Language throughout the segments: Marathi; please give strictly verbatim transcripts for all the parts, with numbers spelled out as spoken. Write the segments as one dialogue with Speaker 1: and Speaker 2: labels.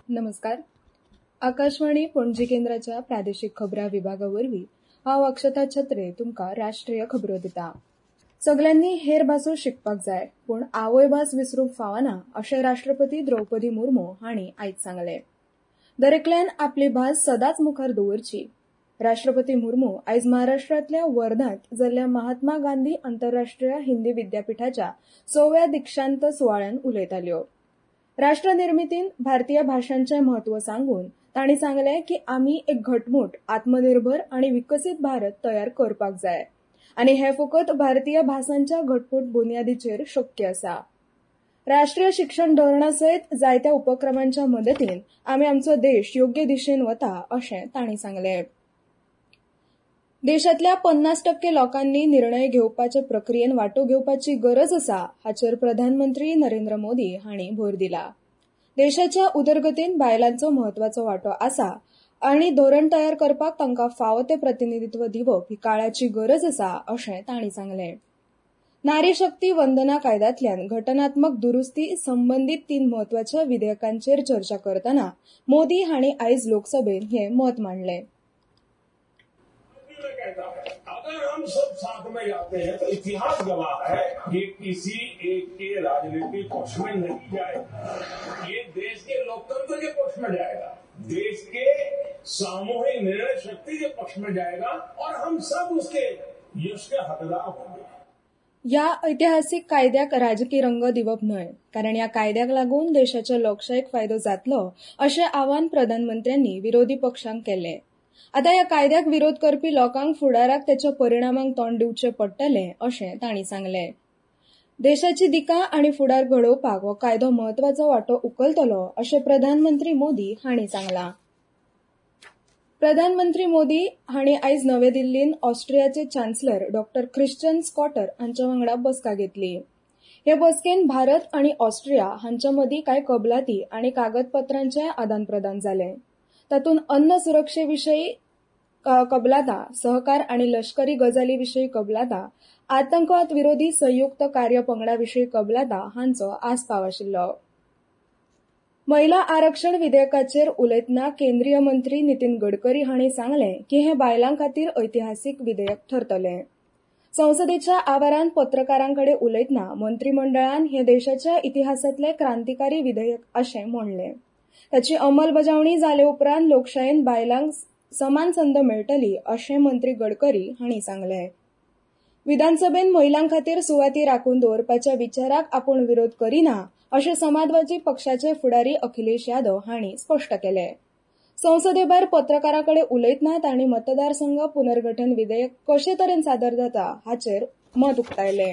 Speaker 1: नमस्कार. आकाशवाणी पणजी केंद्राच्या प्रादेशिक खबरां विभागावरवीं हांव अक्षता छत्रे तुमकां राष्ट्रीय खबरो दिता. सगल्यांनी हेर भासो शिकपाक जाय, पूण आवय भास विसरूंक फावना अशें राष्ट्रपती द्रौपदी मुर्मू हांणी आयज सांगलें. दरेकल्यान आपली भास सदांच मुखार दवरची. राष्ट्रपती मुर्मू आयज महाराष्ट्रांतल्या वर्धांत जाल्ल्या महात्मा गांधी आंतरराष्ट्रीय हिंदी विद्यापीठाच्या सव्या दिक्षांत सुवाळ्यान उलयताल्यो. राष्ट्र निर्मितीन भारतीय भाषांचें म्हत्व सांगून तांणी सांगलें की आमी एक घटमूट, आत्मनिर्भर आनी विकसीत भारत तयार करपाक जाय आनी हें फकत भारतीय भासांच्या घटमूट बुन्यादीचेर शक्य आसा. राष्ट्रीय शिक्षण धोरणा सयत जायत्या उपक्रमांच्या मदतीन आमी आमचो देश योग्य दिशेन वता अशें तांणी सांगलें. देशांतल्या पन्नास टक्के लोकांनी निर्णय घेवपाचे प्रक्रियेन वांटो घेवपाची गरज आसा हाचेर प्रधानमंत्री नरेंद्र मोदी हांणी भर दिला. देशाच्या उदरगतीन बायलांचो म्हत्वाचो वांटो आसा आनी धोरण तयार करपाक तांकां फावो तें प्रतिनिधित्व दिवप ही काळाची गरज आसा अशें तांणी सांगलें. नारी शक्ती वंदना कायद्यांतल्यान घटनात्मक दुरुस्ती संबंदीत तीन म्हत्वाच्या विधेयकांचेर चर्चा करतना मोदी हांणी आयज लोकसभेत हें मत मांडलें.
Speaker 2: अगर हम सब साथ में जाते हैं तो इतिहास गवाह है कि किसी एक के राजनीतिक पक्ष में नहीं जाएगा, ये देश के लोकतंत्र के पक्ष में जाएगा, देश के सामूहिक निर्णय शक्ति के पक्ष में जाएगा और हम सब उसके यश के हकदार होंगे.
Speaker 1: ह्या ऐतिहासिक कायद्याक राजकीय रंग दिवप न्हय, कारण ह्या कायद्याक लागून देशाच्या लोकशायेक फायदो जातलो अशें आवाहन प्रधानमंत्र्यांनी विरोधी पक्षांक केलें. आतां ह्या कायद्याक विरोध करपी लोकांक फुडाराक त्याच्या परिणामांक तोंड दिवचें पडटलें अशें तांणी सांगलें. देशाची दिका आनी फुडार घडोवपाक हो कायदो म्हत्वाचो वांटो उखलतलो अशें प्रधानमंत्री मोदी हांणी सांगलां. प्रधानमंत्री मोदी हांणी आयज नवी दिल्लीन ऑस्ट्रियाचे चान्सलर डॉ ख्रिश्चन स्कॉटर हांच्या वांगडा बसका घेतली. हे बसकेन भारत आनी ऑस्ट्रिया हांच्या मदीं कांय कबलाती आनी कागदपत्रांचें आदान-प्रदान जालें. तातूंत अन्न सुरक्षेविशीं कबलातां, सहकार आनी लश्करी गजाली विशीं कबलातां, आतंकवाद विरोधी संयुक्त कार्य पंगडा विशीं कबलातां हांचो आस्पाव आशिल्लो. महिला आरक्षण विधेयकाचेर उलयतना केंद्रीय मंत्री नितीन गडकरी हांणी सांगलें की हें बायलां खातीर ऐतिहासीक विधेयक ठरतलें. संसदेच्या आवारांत पत्रकारांकडेन उलयतना मंत्रिमंडळान हें देशाच्या इतिहासांतलें क्रांतिकारी विधेयक अशें म्हणलें. ताची अंमलबजावणी जाले उपरांत लोकशायेन बायलांक समान संद मेळटली अशें मंत्री गडकरी हांणी सांगलें. विधानसभेन महिलां खातीर सुवाती राखून दवरपाच्या विचाराक आपूण विरोध करिना अशें समाजवादी पक्षाचे फुडारी अखिलेश यादव हांणी स्पश्ट केलें. संसदेभायर पत्रकारांकडेन उलयतना तांणी मतदारसंघ पुनर्गठन विधेयक कशे तरेन सादर जाता हाचेर मत उक्तायलें.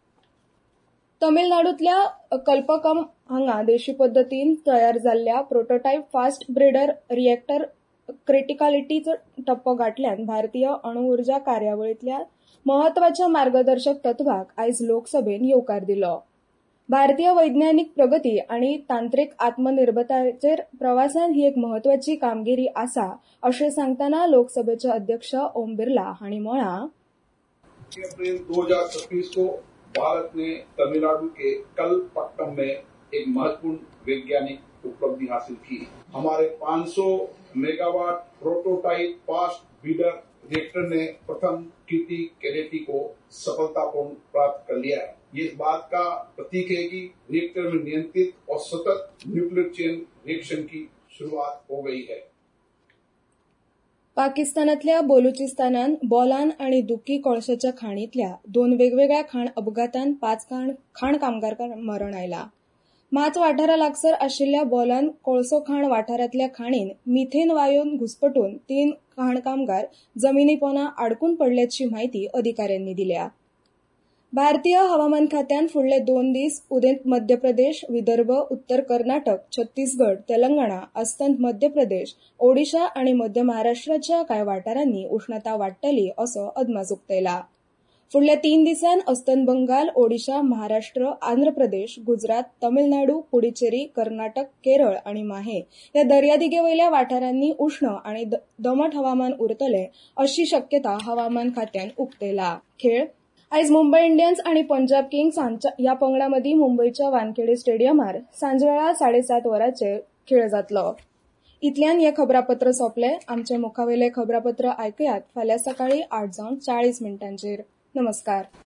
Speaker 1: तमिळनाडूंतल्या कल्पकम हांगा देशी पद्दतीन तयार जाल्ल्या प्रोटोटायप फास्ट ब्रेडर रिएक्टर क्रिटिकालिटीचो टप्पो गाठल्यान भारतीय अणु उर्जा कार्यावळींतल्या महत्वाच्या मार्गदर्शक तत्वाक आयज लोकसभेन येवकार दिलो. भारतीय वैज्ञानीक प्रगती आनी तांत्रीक आत्मनिर्भरतायेचेर प्रवासान ही एक महत्वाची कामगिरी आसा अशें सांगतना लोकसभेचे अध्यक्ष ओम बिर्ला हांणी म्हळां
Speaker 3: अप्रैल दो हजार छब्बीस को भारत ने तमिलनाडु के कलपक्कम में एक महत्वपूर्ण वैज्ञानिक उपलब्धि हासिल की. हमारे पाँच सौ megawatt prototype fast breeder reactor ने प्रथम कीर्ति कैडेटी को सफलतापूर्ण प्राप्त कर लिया है. ये इस बात का प्रतीक है कि रिएक्टर में नियंत्रित और सतत न्यूक्लियर चेन रिएक्शन की शुरुआत हो गई है.
Speaker 1: पाकिस्तानातल्या बलुचिस्तानान बोलान आनी दुकी कोळशाच्या खाणींतल्या दोन वेगवेगळ्या खाण अपघातांत पाच खाण खाण कामगारांक मरण आयला. माच वाठारा लागसार आशिल्ल्या बोलान कोळसो खाण वाठारांतल्या खाणीन मिथेन वायून घुसपटून तीन खाण कामगार जमिनी पोंदा आडकून पडल्याची माहिती अधिकाऱ्यांनी दिल्या. भारतीय हवामान खात्यान फुडले दोन दीस उदेंत मध्य प्रदेश, विदर्भ, उत्तर कर्नाटक, छत्तीसगड, तेलंगणा, अस्तंत मध्य प्रदेश, ओडिशा आनी मध्य महाराष्ट्राच्या कांय वाठारांनी उष्णता वाडटली असो अदमास उक्तायला. फुडल्या तीन दिसांन अस्तंत बंगाल, ओडिशा, महाराष्ट्र, आंध्र प्रदेश, गुजरात, तमिळनाडू, पुडुचेरी, कर्नाटक, केरळ आनी माहे ह्या दर्यादेगेवयल्या वाठारांनी उष्ण आनी दमट हवामान उरतले अशी शक्यता हवामान खात्यान उक्तायला. खेळ आयज मुंबय इंडियन्स आनी पंजाब किंग्स ह्या पंगडा मदीं मुंबयच्या वानखेडे स्टेडियमार सांजवेळा साडेसात वरांचेर खेळ जातलो. इतल्यान हे खबरापत्र सोंपले. आमचे मुखावेले खबरापत्र आयकुयात फाल्यां सकाळी आठ जावन चाळीस मिनटांचेर. नमस्कार.